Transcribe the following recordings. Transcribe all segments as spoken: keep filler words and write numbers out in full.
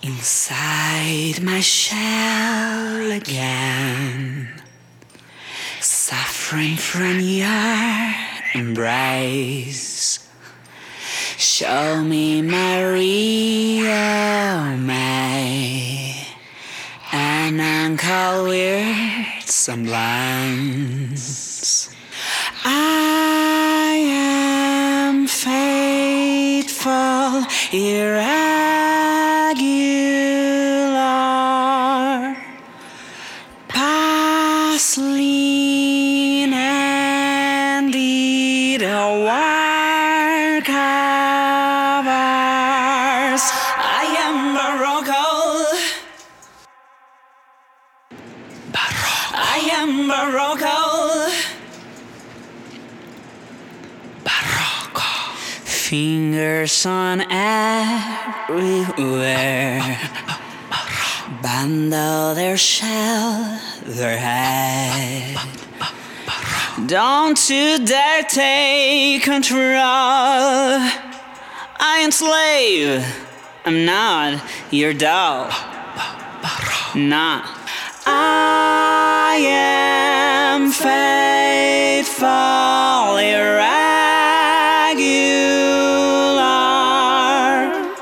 Inside my shell again, suffering from your embrace. Show me my real me, an uncle weird semblance. I am faithful, irregular, past lean and lead a work of ours. I am Morocco. Barroco. I am Morocco. Fingers on everywhere, bundle their shell, their head. Don't you dare take control. I am slave, I'm not your dog. Nah. I am faithful, irregular,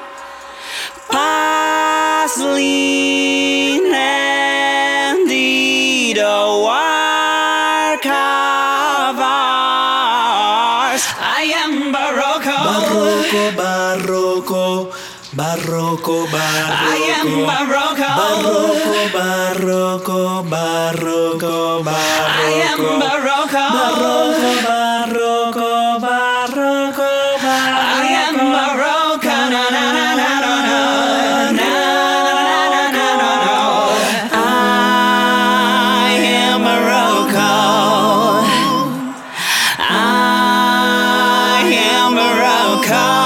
past lean and deed a work of ours. I am Barroco. Barroco, Barroco, Barroco, Barroco. I am Barroco. Barroco, Barroco, Barroco, Barroco. I am Barroco. Barroco, Barroco, Barroco, Barroco. I am Morocco. Na na na na na na na na na na. I am Morocco. I am Morocco.